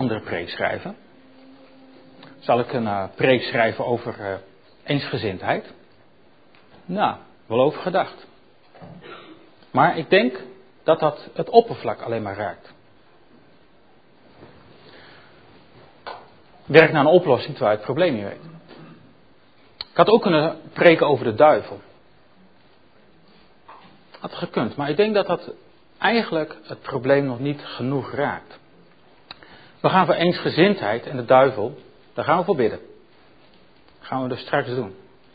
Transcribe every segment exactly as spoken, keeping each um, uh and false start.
andere preek schrijven. Zal ik een uh, preek schrijven over uh, eensgezindheid? Nou, wel over gedacht. Maar ik denk dat dat het oppervlak alleen maar raakt. Werk naar een oplossing terwijl je het probleem niet weet. Ik had ook kunnen preken over de duivel. Had gekund, maar ik denk dat dat eigenlijk het probleem nog niet genoeg raakt. We gaan voor eensgezindheid en de duivel, daar gaan we voor bidden. Dat gaan we dus straks doen.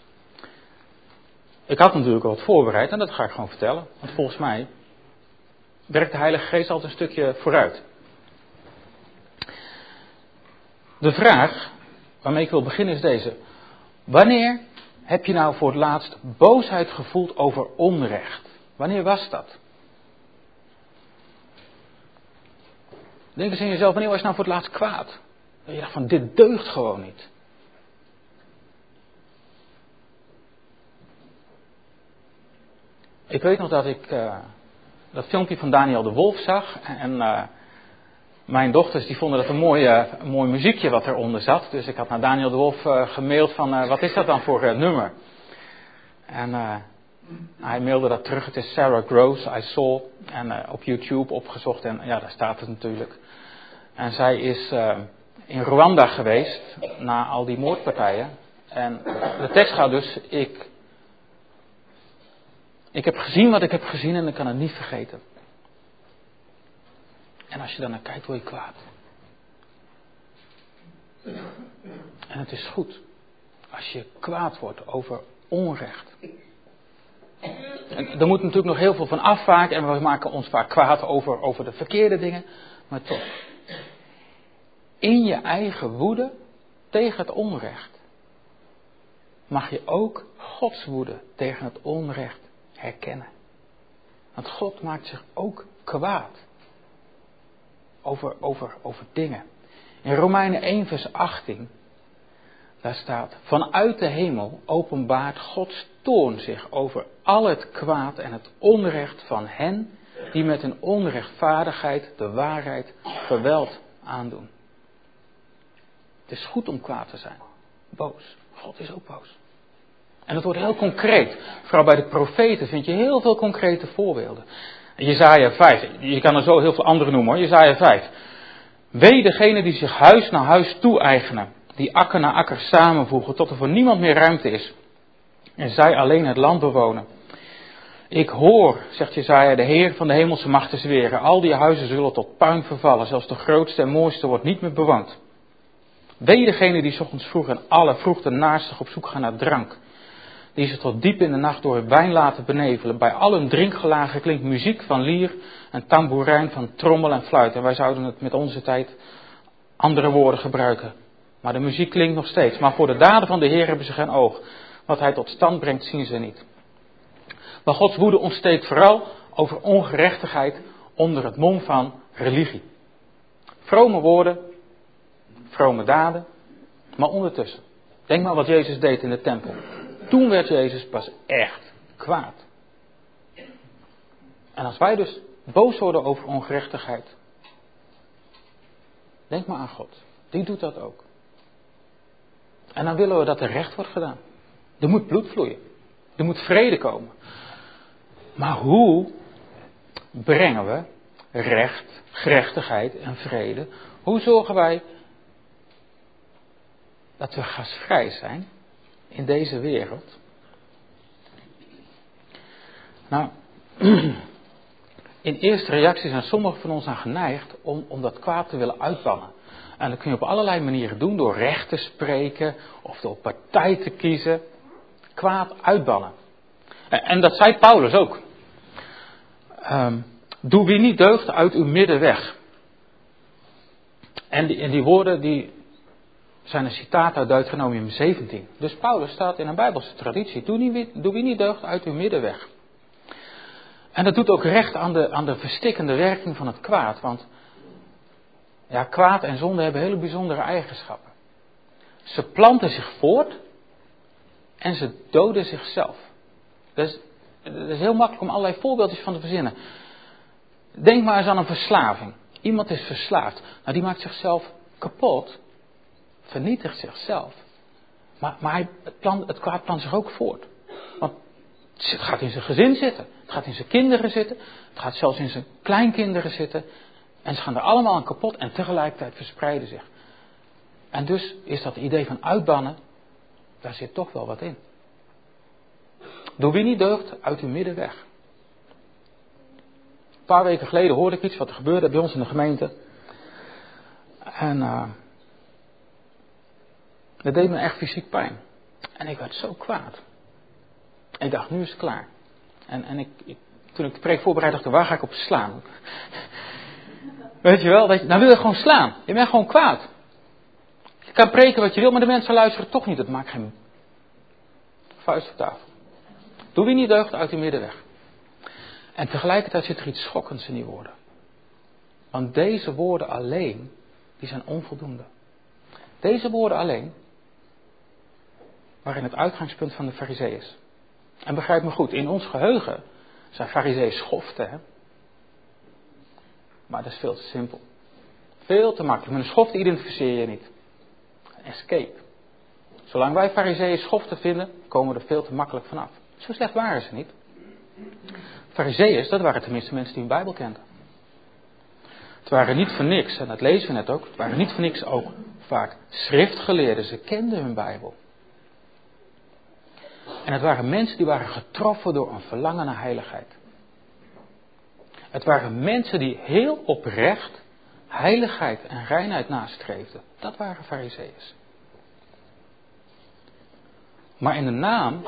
Ik had natuurlijk al wat voorbereid en dat ga ik gewoon vertellen. Want volgens mij werkt de Heilige Geest altijd een stukje vooruit. De vraag waarmee ik wil beginnen is deze. Wanneer heb je nou voor het laatst boosheid gevoeld over onrecht? Wanneer was dat? Denk eens in jezelf, wanneer was je nou voor het laatst kwaad? Dat je dacht van, dit deugt gewoon niet. Ik weet nog dat ik uh, dat filmpje van Daniel de Wolf zag. En uh, mijn dochters die vonden dat een mooi, uh, een mooi muziekje wat eronder zat. Dus ik had naar Daniel de Wolf uh, gemaild van, uh, wat is dat dan voor uh, nummer? En uh, hij mailde dat terug. Het is Sarah Gross, I Saw. En uh, op YouTube opgezocht. En ja, daar staat het natuurlijk. En zij is uh, in Rwanda geweest. Na al die moordpartijen. En de tekst gaat dus. Ik, ik heb gezien wat ik heb gezien. En ik kan het niet vergeten. En als je dan naar kijkt, word je kwaad. En het is goed. Als je kwaad wordt over onrecht. En er moet natuurlijk nog heel veel van afwaken. En we maken ons vaak kwaad over, over de verkeerde dingen. Maar toch. In je eigen woede tegen het onrecht. Mag je ook Gods woede tegen het onrecht herkennen. Want God maakt zich ook kwaad. Over, over, over dingen. In Romeinen één vers achttien. Daar staat. Vanuit de hemel openbaart Gods toorn zich over al het kwaad en het onrecht van hen die met hun onrechtvaardigheid de waarheid geweld aandoen. Het is goed om kwaad te zijn. Boos. God is ook boos. En het wordt heel concreet. Vooral bij de profeten vind je heel veel concrete voorbeelden. Jesaja vijf. Je kan er zo heel veel andere noemen hoor. Jesaja vijf. Wee degene die zich huis naar huis toe-eigenen. Die akker na akker samenvoegen tot er voor niemand meer ruimte is. En zij alleen het land bewonen. Ik hoor, zegt Jesaja, de Heer van de hemelse machten zweren. Al die huizen zullen tot puin vervallen. Zelfs de grootste en mooiste wordt niet meer bewoond. Wee degene die 's ochtends vroeg en alle vroeg de naastig op zoek gaan naar drank. Die ze tot diep in de nacht door wijn laten benevelen. Bij al hun drinkgelagen klinkt muziek van lier en tamboerijn, van trommel en fluit. En wij zouden het met onze tijd andere woorden gebruiken. Maar de muziek klinkt nog steeds. Maar voor de daden van de Heer hebben ze geen oog. Wat hij tot stand brengt zien ze niet. Maar Gods woede ontsteekt vooral over ongerechtigheid onder het mom van religie. Vrome woorden, vrome daden, maar ondertussen. Denk maar wat Jezus deed in de tempel. Toen werd Jezus pas echt kwaad. En als wij dus boos worden over ongerechtigheid, denk maar aan God. Die doet dat ook. En dan willen we dat er recht wordt gedaan. Er moet bloed vloeien. Er moet vrede komen. Maar hoe brengen we recht, gerechtigheid en vrede? Hoe zorgen wij dat we gasvrij zijn in deze wereld? Nou, in eerste reactie zijn sommigen van ons aan geneigd om, om dat kwaad te willen uitbannen. En dat kun je op allerlei manieren doen, door recht te spreken of door partij te kiezen. Kwaad uitbannen. En, en dat zei Paulus ook. Um, Doe wie niet deugt uit uw midden weg. En die, en die woorden die zijn een citaat uit Deuteronomium zeventien. Dus Paulus staat in een Bijbelse traditie. Doe, niet, doe wie niet deugt uit uw midden weg. En dat doet ook recht aan de, aan de verstikkende werking van het kwaad. Want ja, kwaad en zonde hebben hele bijzondere eigenschappen. Ze planten zich voort en ze doden zichzelf. Dus het is heel makkelijk om allerlei voorbeeldjes van te verzinnen. Denk maar eens aan een verslaving. Iemand is verslaafd. Nou, die maakt zichzelf kapot. Vernietigt zichzelf. Maar, maar hij, het, plan, het kwaad plant zich ook voort. Want het gaat in zijn gezin zitten. Het gaat in zijn kinderen zitten. Het gaat zelfs in zijn kleinkinderen zitten. En ze gaan er allemaal aan kapot en tegelijkertijd verspreiden zich. En dus is dat idee van uitbannen, daar zit toch wel wat in. Doe wie niet deugt, uit uw midden weg. Een paar weken geleden hoorde ik iets wat er gebeurde bij ons in de gemeente. En uh, dat deed me echt fysiek pijn. En ik werd zo kwaad. Ik dacht, nu is het klaar. En, en ik, ik, toen ik de preek voorbereid, dacht ik, waar ga ik op slaan? Weet je wel, dat je, nou wil je gewoon slaan. Je bent gewoon kwaad. Je kan preken wat je wil, maar de mensen luisteren toch niet. Dat maakt geen vuist op tafel. Doe wie niet deugt, uit uw midden weg. En tegelijkertijd zit er iets schokkends in die woorden. Want deze woorden alleen, die zijn onvoldoende. Deze woorden alleen, waarin het uitgangspunt van de Farizeeën is. En begrijp me goed, in ons geheugen zijn Farizeeën schoften, hè. Maar dat is veel te simpel. Veel te makkelijk. Met een schoft identificeer je niet. Een escape. Zolang wij Farizeeën schoften vinden, komen we er veel te makkelijk vanaf. Zo slecht waren ze niet. Farizeeën, dat waren tenminste mensen die een Bijbel kenden. Het waren niet voor niks, en dat lezen we net ook, het waren niet voor niks ook vaak schriftgeleerden. Ze kenden hun Bijbel. En het waren mensen die waren getroffen door een verlangen naar heiligheid. Het waren mensen die heel oprecht heiligheid en reinheid nastreefden. Dat waren Farizeeën. Maar in de naam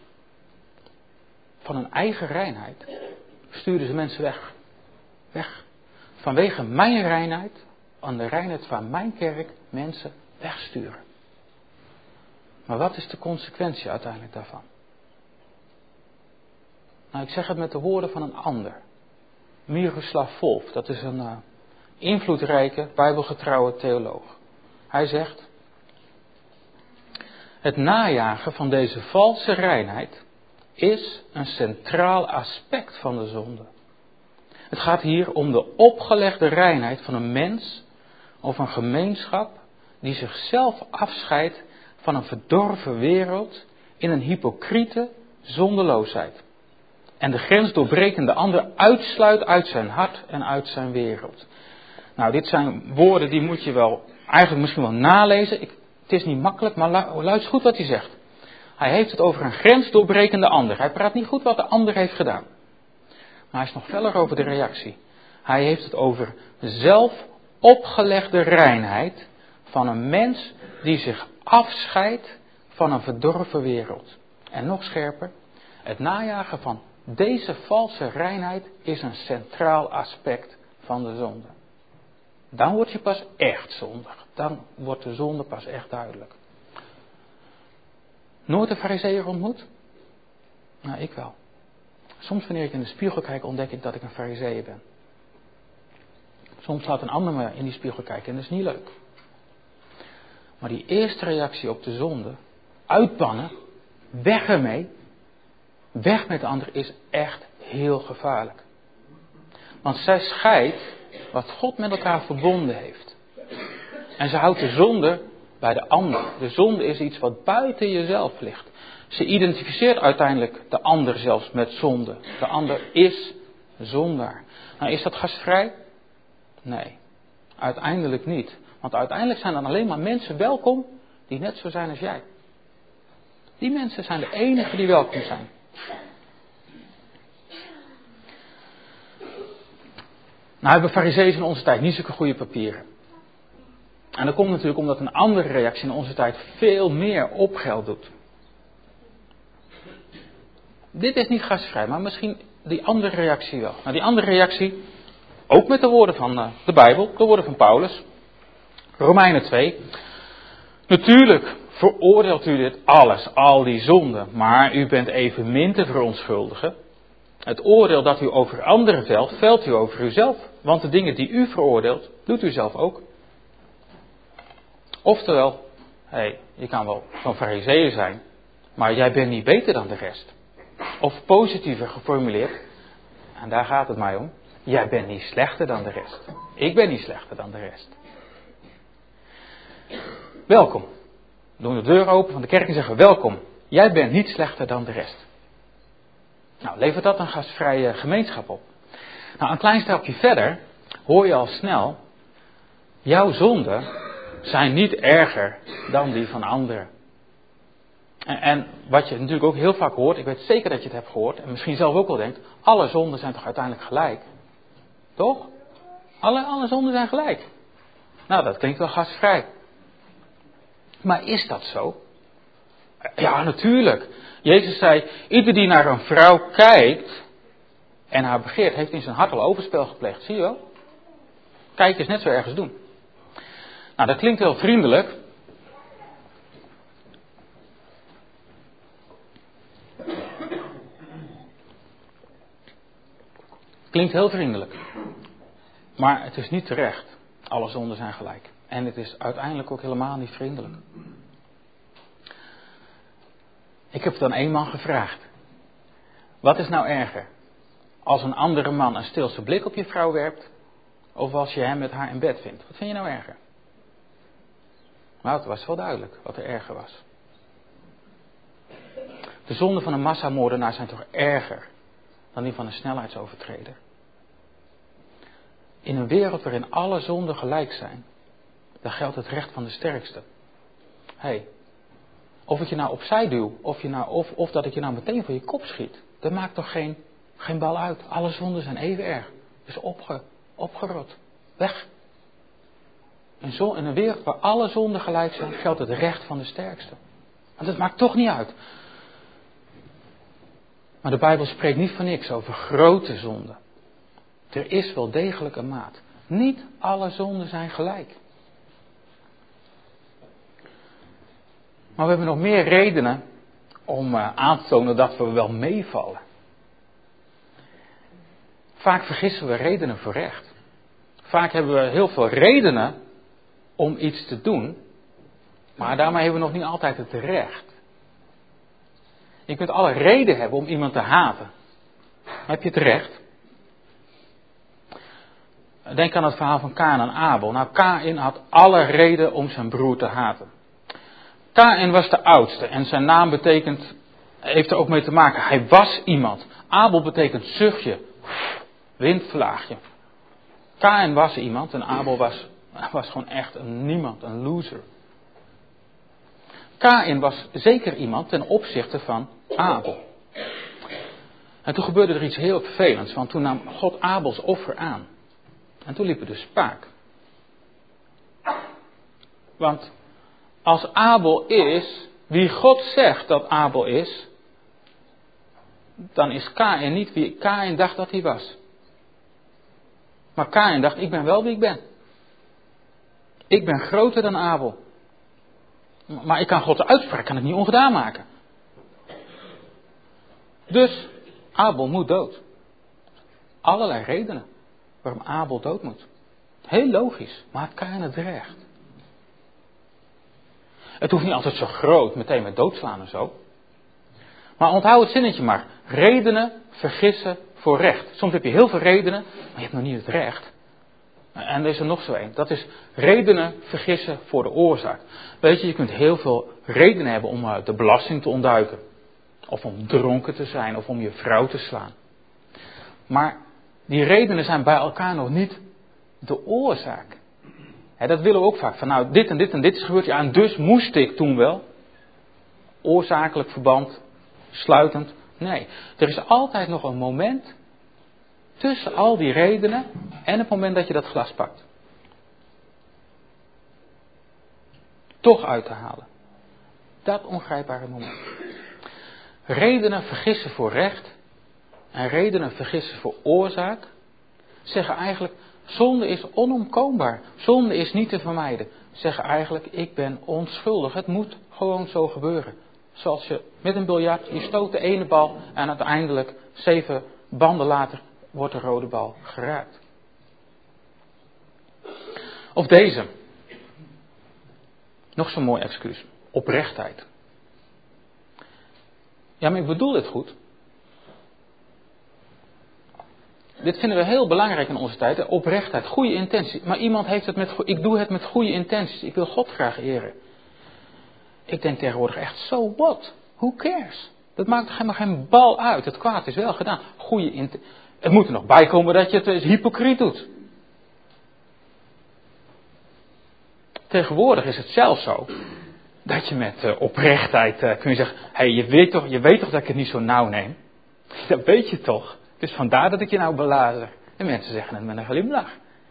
van hun eigen reinheid stuurden ze mensen weg. Weg. Vanwege mijn reinheid, aan de reinheid van mijn kerk, mensen wegsturen. Maar wat is de consequentie uiteindelijk daarvan? Nou, ik zeg het met de woorden van een ander. Miroslav Volf, dat is een uh, invloedrijke, bijbelgetrouwe theoloog. Hij zegt: het najagen van deze valse reinheid is een centraal aspect van de zonde. Het gaat hier om de opgelegde reinheid van een mens of een gemeenschap die zichzelf afscheidt van een verdorven wereld in een hypocriete zondeloosheid. En de grensdoorbrekende ander uitsluit uit zijn hart en uit zijn wereld. Nou, dit zijn woorden die moet je wel eigenlijk misschien wel nalezen. Ik, het is niet makkelijk, maar luister goed wat hij zegt. Hij heeft het over een grensdoorbrekende ander. Hij praat niet goed wat de ander heeft gedaan. Maar hij is nog feller over de reactie. Hij heeft het over zelf opgelegde reinheid van een mens die zich afscheidt van een verdorven wereld. En nog scherper, het najagen van deze valse reinheid is een centraal aspect van de zonde. Dan word je pas echt zondig. Dan wordt de zonde pas echt duidelijk. Nooit een Farizeeër ontmoet? Nou, ik wel. Soms wanneer ik in de spiegel kijk, ontdek ik dat ik een Farizeeër ben. Soms laat een ander me in die spiegel kijken en dat is niet leuk. Maar die eerste reactie op de zonde, uitbannen, weg ermee, weg met de ander, is echt heel gevaarlijk. Want zij scheidt wat God met elkaar verbonden heeft. En ze houdt de zonde bij de ander. De zonde is iets wat buiten jezelf ligt. Ze identificeert uiteindelijk de ander zelfs met zonde. De ander is zondaar. Nou, is dat gastvrij? Nee, uiteindelijk niet. Want uiteindelijk zijn dan alleen maar mensen welkom die net zo zijn als jij. Die mensen zijn de enigen die welkom zijn. Nou hebben Farizeeën in onze tijd niet zulke goede papieren. En dat komt natuurlijk omdat een andere reactie in onze tijd veel meer opgeld doet. Dit is niet gastvrij, maar misschien die andere reactie wel. Nou, die andere reactie, ook met de woorden van de Bijbel, de woorden van Paulus. Romeinen twee. Natuurlijk veroordeelt u dit alles, al die zonden, maar u bent evenmin te verontschuldigen. Het oordeel dat u over anderen velt, velt u over uzelf. Want de dingen die u veroordeelt, doet u zelf ook. Oftewel, hey, je kan wel van Farizeeën zijn, maar jij bent niet beter dan de rest. Of positiever geformuleerd, en daar gaat het mij om. jij bent niet slechter dan de rest. Ik ben niet slechter dan de rest. Welkom. We doen de deur open van de kerk en zeggen welkom. Jij bent niet slechter dan de rest. Nou, levert dat een gastvrije gemeenschap op. Nou, een klein stapje verder hoor je al snel, jouw zonden zijn niet erger dan die van anderen. En, en wat je natuurlijk ook heel vaak hoort, ik weet zeker dat je het hebt gehoord, en misschien zelf ook wel denkt, alle zonden zijn toch uiteindelijk gelijk? Toch? Alle, alle zonden zijn gelijk. Nou, dat klinkt wel gastvrij. Maar is dat zo? Ja, natuurlijk. Jezus zei, ieder die naar een vrouw kijkt en haar begeert, heeft in zijn hart al overspel gepleegd. Zie je wel? Kijken is net zo ergens doen. Nou, dat klinkt heel vriendelijk. Klinkt heel vriendelijk. Maar het is niet terecht. Alle zonden zijn gelijk. En het is uiteindelijk ook helemaal niet vriendelijk. Ik heb het aan één man gevraagd. Wat is nou erger? Als een andere man een stilse blik op je vrouw werpt, of als je hem met haar in bed vindt? Wat vind je nou erger? Nou, het was wel duidelijk wat er erger was. De zonden van een massamoordenaar zijn toch erger dan die van een snelheidsovertreder. In een wereld waarin alle zonden gelijk zijn, dan geldt het recht van de sterkste. Hé, hey, of ik je nou opzij duw, of, je nou, of, of dat ik je nou meteen voor je kop schiet, dat maakt toch geen, geen bal uit. Alle zonden zijn even erg. Dus opge, opgerot. Weg. In, zo, in een wereld waar alle zonden gelijk zijn, geldt het recht van de sterkste. Want dat maakt toch niet uit. Maar de Bijbel spreekt niet van niks over grote zonden. Er is wel degelijk een maat. Niet alle zonden zijn gelijk. Maar we hebben nog meer redenen om uh, aan te tonen dat we wel meevallen. Vaak vergissen we redenen voor recht. Vaak hebben we heel veel redenen om iets te doen, maar daarmee hebben we nog niet altijd het recht. Je kunt alle reden hebben om iemand te haten. Maar heb je het recht? Denk aan het verhaal van Kaïn en Abel. Nou, Kaïn had alle reden om zijn broer te haten. Kaïn was de oudste en zijn naam betekent, heeft er ook mee te maken. Hij was iemand. Abel betekent zuchtje, windvlaagje. Kaïn was iemand en Abel was, was gewoon echt een niemand, een loser. Kaïn was zeker iemand ten opzichte van Abel. En toen gebeurde er iets heel vervelends, want toen nam God Abels offer aan. En toen liep er dus spaak. Want als Abel is wie God zegt dat Abel is, dan is Kaïn niet wie Kaïn dacht dat hij was. Maar Kaïn dacht, ik ben wel wie ik ben. Ik ben groter dan Abel. Maar ik kan Gods uitspraak kan het niet ongedaan maken. Dus Abel moet dood. Allerlei redenen waarom Abel dood moet. Heel logisch, maar had Kaïn het recht. Het hoeft niet altijd zo groot, meteen met doodslaan en zo. Maar onthoud het zinnetje maar. Redenen vergissen voor recht. Soms heb je heel veel redenen, maar je hebt nog niet het recht. En er is er nog zo één. Dat is redenen vergissen voor de oorzaak. Weet je, je kunt heel veel redenen hebben om de belasting te ontduiken. Of om dronken te zijn, of om je vrouw te slaan. Maar die redenen zijn bij elkaar nog niet de oorzaak. He, dat willen we ook vaak. Van nou, dit en dit en dit is gebeurd. Ja, en dus moest ik toen wel. Oorzakelijk verband, sluitend. Nee, er is altijd nog een moment tussen al die redenen en het moment dat je dat glas pakt. Toch uit te halen. Dat ongrijpbare moment. Redenen vergissen voor recht en redenen vergissen voor oorzaak zeggen eigenlijk, zonde is onomkoombaar. Zonde is niet te vermijden. Zeggen eigenlijk, ik ben onschuldig. Het moet gewoon zo gebeuren. Zoals je met een biljart, je stoot de ene bal en uiteindelijk zeven banden later wordt de rode bal geraakt. Of deze. Nog zo'n mooi excuus. Oprechtheid. Ja, maar ik bedoel dit goed. Dit vinden we heel belangrijk in onze tijd. Oprechtheid, goede intenties. Maar iemand heeft het met, ik doe het met goede intenties. Ik wil God graag eren. Ik denk tegenwoordig echt, so what? Who cares? Dat maakt helemaal geen bal uit. Het kwaad is wel gedaan. Goede intenties. Het moet er nog bij komen dat je het hypocriet doet. Tegenwoordig is het zelfs zo dat je met uh, oprechtheid uh, kun je zeggen, hey, je weet toch, je weet toch dat ik het niet zo nauw neem? Dat weet je toch. Dus vandaar dat ik je nou belazer. En mensen zeggen het met een glimlach.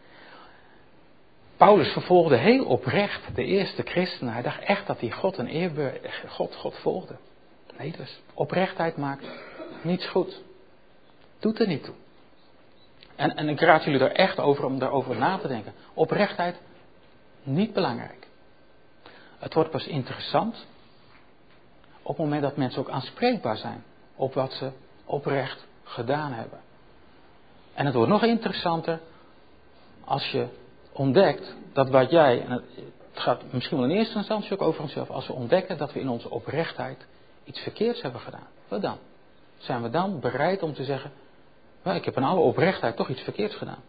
Paulus vervolgde heel oprecht de eerste christenen. Hij dacht echt dat hij God en eer, God, God volgde. Nee, dus oprechtheid maakt niets goed. Doet er niet toe. En, en ik raad jullie er echt over om daarover na te denken. Oprechtheid, niet belangrijk. Het wordt pas interessant op het moment dat mensen ook aanspreekbaar zijn op wat ze oprecht gedaan hebben. En het wordt nog interessanter als je ontdekt dat wat jij, en het gaat misschien wel in eerste instantie ook over onszelf, als we ontdekken dat we in onze oprechtheid iets verkeerds hebben gedaan. Wat dan? Zijn we dan bereid om te zeggen, well, ik heb in alle oprechtheid toch iets verkeerds gedaan?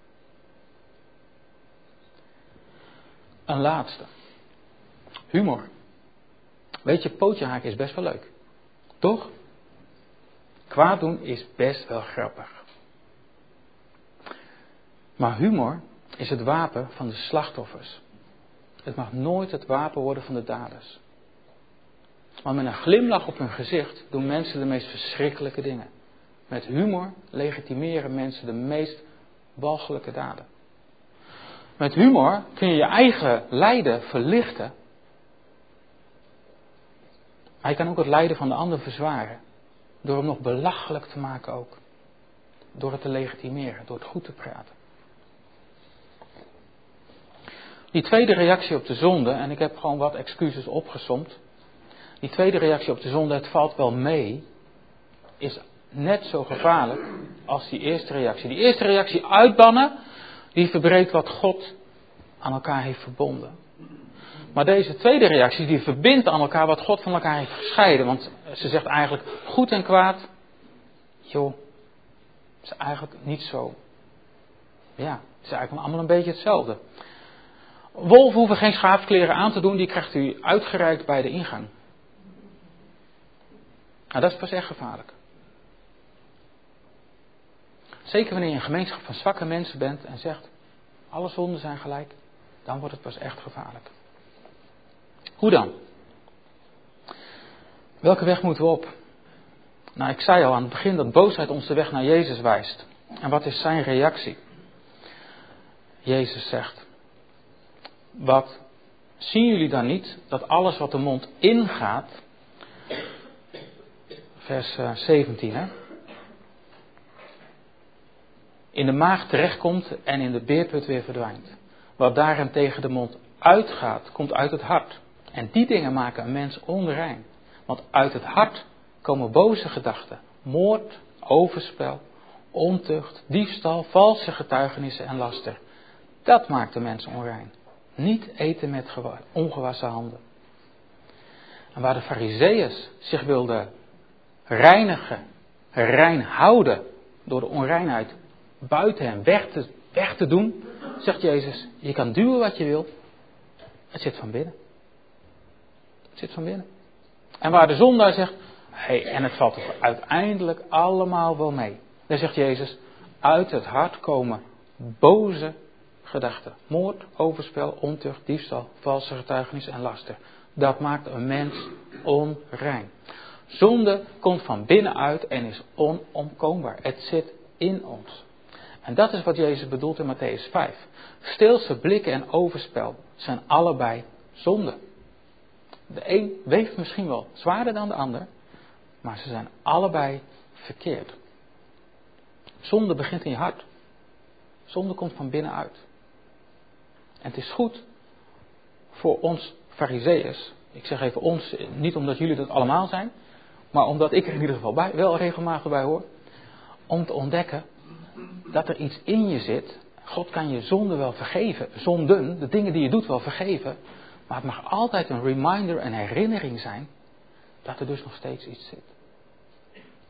Een laatste. Humor. Weet je, pootje haken is best wel leuk. Toch? Kwaad doen is best wel grappig. Maar humor is het wapen van de slachtoffers. Het mag nooit het wapen worden van de daders. Want met een glimlach op hun gezicht doen mensen de meest verschrikkelijke dingen. Met humor legitimeren mensen de meest walgelijke daden. Met humor kun je je eigen lijden verlichten. Maar je kan ook het lijden van de ander verzwaren. Door hem nog belachelijk te maken ook. Door het te legitimeren, door het goed te praten. Die tweede reactie op de zonde, en ik heb gewoon wat excuses opgesomd. Die tweede reactie op de zonde, het valt wel mee, is net zo gevaarlijk als die eerste reactie. Die eerste reactie uitbannen, die verbreekt wat God aan elkaar heeft verbonden. Maar deze tweede reactie, die verbindt aan elkaar wat God van elkaar heeft gescheiden. Want ze zegt eigenlijk, goed en kwaad, joh, is eigenlijk niet zo. Ja, het is eigenlijk allemaal een beetje hetzelfde. Wolven hoeven geen schaapskleren aan te doen, die krijgt u uitgereikt bij de ingang. Nou, dat is pas echt gevaarlijk. Zeker wanneer je een gemeenschap van zwakke mensen bent en zegt, alle zonden zijn gelijk, dan wordt het pas echt gevaarlijk. Hoe dan? Welke weg moeten we op? Nou, ik zei al aan het begin dat boosheid ons de weg naar Jezus wijst. En wat is zijn reactie? Jezus zegt, wat zien jullie dan niet dat alles wat de mond ingaat, vers zeventien, hè, in de maag terechtkomt en in de beerput weer verdwijnt. Wat daarin tegen de mond uitgaat, komt uit het hart. En die dingen maken een mens onrein. Want uit het hart komen boze gedachten, moord, overspel, ontucht, diefstal, valse getuigenissen en laster. Dat maakt de mens onrein. Niet eten met ongewassen handen. En waar de Farizeeërs zich wilden reinigen, rein houden door de onreinheid buiten hen weg te, weg te doen, zegt Jezus, je kan duwen wat je wil, het zit van binnen. Het zit van binnen. En waar de zondaar zegt, hé, hey, en het valt toch uiteindelijk allemaal wel mee. Dan zegt Jezus, uit het hart komen boze gedachten. Moord, overspel, ontucht, diefstal, valse getuigenis en laster. Dat maakt een mens onrein. Zonde komt van binnenuit en is onomkoombaar. Het zit in ons. En dat is wat Jezus bedoelt in Matthäus vijf. Steelse blikken en overspel zijn allebei zonde. De een weegt misschien wel zwaarder dan de ander, maar ze zijn allebei verkeerd. Zonde begint in je hart. Zonde komt van binnenuit. En het is goed voor ons Farizeeërs, ik zeg even ons, niet omdat jullie dat allemaal zijn, maar omdat ik er in ieder geval bij, wel regelmatig bij hoor, om te ontdekken dat er iets in je zit. God kan je zonde wel vergeven, zonden, de dingen die je doet wel vergeven, maar het mag altijd een reminder, een herinnering zijn, dat er dus nog steeds iets zit.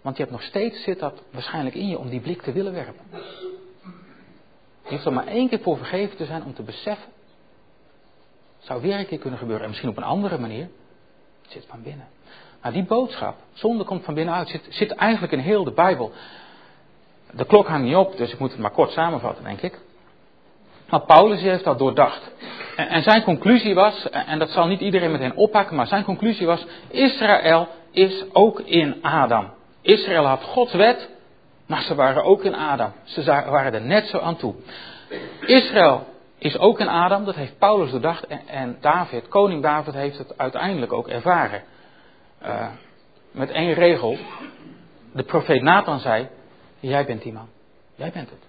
Want je hebt nog steeds, zit dat waarschijnlijk in je om die blik te willen werpen. Je hoeft er maar één keer voor vergeven te zijn om te beseffen. Het zou weer een keer kunnen gebeuren. En misschien op een andere manier. Het zit van binnen. Nou, die boodschap, zonde komt van binnenuit, zit, zit eigenlijk in heel de Bijbel. De klok hangt niet op, dus ik moet het maar kort samenvatten, denk ik. Maar Paulus heeft dat doordacht. En, en zijn conclusie was, en dat zal niet iedereen meteen oppakken, maar zijn conclusie was, Israël is ook in Adam. Israël had Gods wet, maar ze waren ook in Adam. Ze waren er net zo aan toe. Israël is ook in Adam, dat heeft Paulus doordacht. En, en David, koning David, heeft het uiteindelijk ook ervaren. Uh, met één regel. De profeet Nathan zei, jij bent die man. Jij bent het.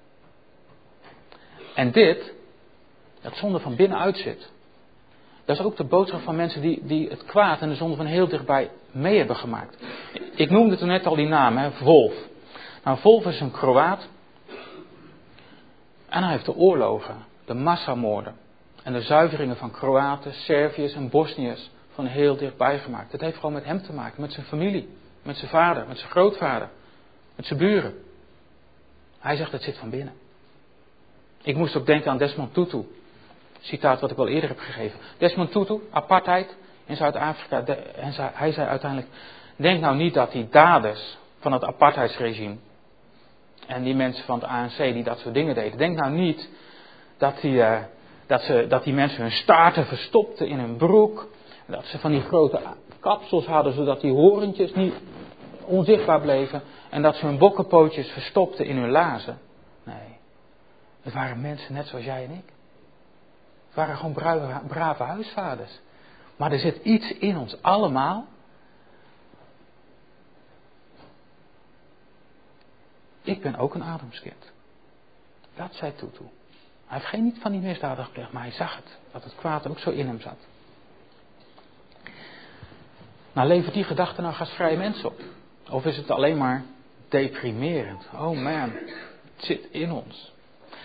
En dit, dat zonde van binnenuit zit. Dat is ook de boodschap van mensen die, die het kwaad en de zonde van heel dichtbij mee hebben gemaakt. Ik noemde toen net al die naam, hè, Wolf. Nou, Wolf is een Kroaat. En hij heeft de oorlogen, de massamoorden en de zuiveringen van Kroaten, Serviërs en Bosniërs van heel dichtbij gemaakt. Het heeft gewoon met hem te maken, met zijn familie, met zijn vader, met zijn grootvader, met zijn buren. Hij zegt het zit van binnen. Ik moest ook denken aan Desmond Tutu. Citaat wat ik al eerder heb gegeven. Desmond Tutu, apartheid in Zuid-Afrika. De, en zei, hij zei uiteindelijk, denk nou niet dat die daders van het apartheidsregime en die mensen van het A N C die dat soort dingen deden, denk nou niet dat die, uh, dat, ze, dat die mensen hun staarten verstopten in hun broek. Dat ze van die grote kapsels hadden zodat die horentjes niet onzichtbaar bleven. En dat ze hun bokkenpootjes verstopten in hun lazen. Nee, het waren mensen net zoals jij en ik. Het waren gewoon brave, brave huisvaders. Maar er zit iets in ons allemaal. Ik ben ook een Adamskind. Dat zei Tutu. Hij heeft geen niet van die misdaden gepleegd, maar hij zag het. Dat het kwaad ook zo in hem zat. Nou, levert die gedachte nou gastvrije mensen op? Of is het alleen maar deprimerend? Oh man, het zit in ons.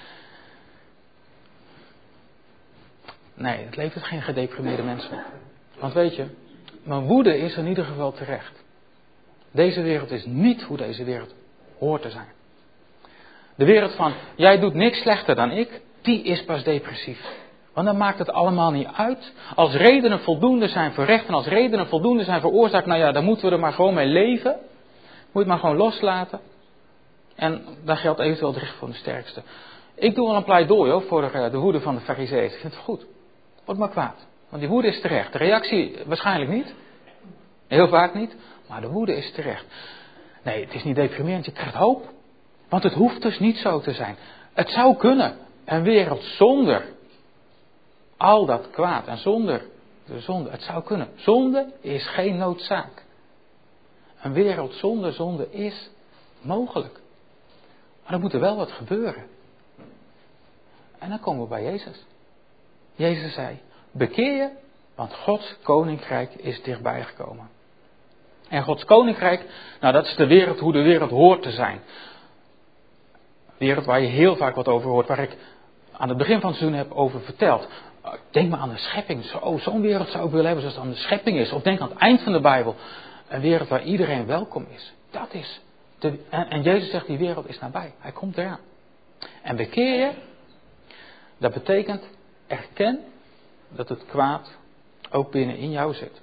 Nee, het levert geen gedeprimeerde mensen op. Want weet je, mijn woede is in ieder geval terecht. Deze wereld is niet hoe deze wereld hoort te zijn. De wereld van, jij doet niks slechter dan ik, die is pas depressief. Want dan maakt het allemaal niet uit. Als redenen voldoende zijn voor recht en als redenen voldoende zijn voor oorzaak, nou ja, dan moeten we er maar gewoon mee leven. Moet je het maar gewoon loslaten. En dan geldt eventueel het recht van de sterkste. Ik doe wel een pleidooi hoor, voor de, de woede van de Farizeeën. Ik vind het goed. Word maar kwaad. Want die woede is terecht. De reactie waarschijnlijk niet. Heel vaak niet. Maar de woede is terecht. Nee, het is niet deprimerend. Je krijgt hoop. Want het hoeft dus niet zo te zijn. Het zou kunnen. Een wereld zonder al dat kwaad. En zonder de zonde. Het zou kunnen. Zonde is geen noodzaak. Een wereld zonder zonde is mogelijk. Maar er moet er wel wat gebeuren. En dan komen we bij Jezus. Jezus zei, bekeer je, want Gods koninkrijk is dichtbij gekomen. En Gods koninkrijk, nou dat is de wereld hoe de wereld hoort te zijn. Een wereld waar je heel vaak wat over hoort, waar ik aan het begin van het seizoen heb over verteld. Denk maar aan de schepping. Zo, zo'n wereld zou ik willen hebben zoals het aan de schepping is. Of denk aan het eind van de Bijbel. Een wereld waar iedereen welkom is. Dat is. De, en, en Jezus zegt, die wereld is nabij. Hij komt eraan. En bekeer je, dat betekent erken dat het kwaad ook binnenin jou zit.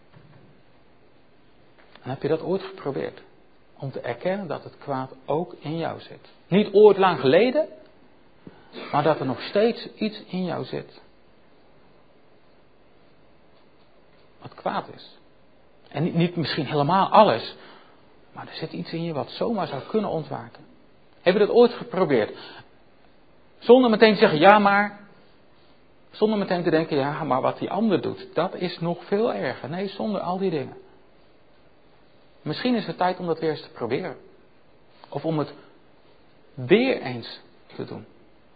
En heb je dat ooit geprobeerd? Om te erkennen dat het kwaad ook in jou zit. Niet ooit lang geleden, maar dat er nog steeds iets in jou zit. Wat kwaad is. En niet, niet misschien helemaal alles, maar er zit iets in je wat zomaar zou kunnen ontwaken. Heb je dat ooit geprobeerd? Zonder meteen te zeggen, ja maar. Zonder meteen te denken, ja maar wat die ander doet, dat is nog veel erger. Nee, zonder al die dingen. Misschien is het tijd om dat weer eens te proberen. Of om het weer eens te doen.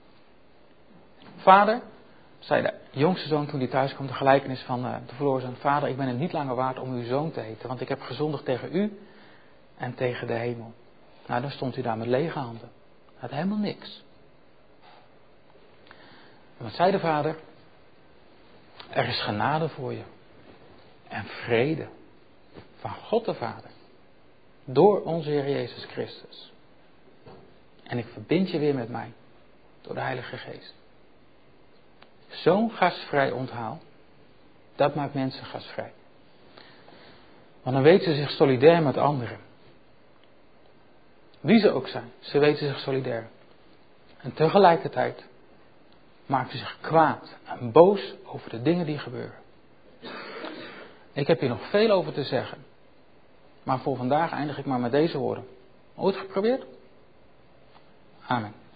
Vader, zei de jongste zoon toen hij thuis kwam, de gelijkenis van de verloren zoon. Vader, ik ben het niet langer waard om uw zoon te heten, want ik heb gezondigd tegen u en tegen de hemel. Nou, dan stond hij daar met lege handen. Hij had helemaal niks. En wat zei de vader? Er is genade voor je. En vrede. Van God de Vader. door onze Heer Jezus Christus. En ik verbind je weer met mij door de Heilige Geest. Zo'n gastvrij onthaal, dat maakt mensen gastvrij. Want dan weten ze zich solidair met anderen. Wie ze ook zijn, ze weten zich solidair. En tegelijkertijd maken ze zich kwaad en boos over de dingen die gebeuren. Ik heb hier nog veel over te zeggen. Maar voor vandaag eindig ik maar met deze woorden. Ooit geprobeerd? Amen.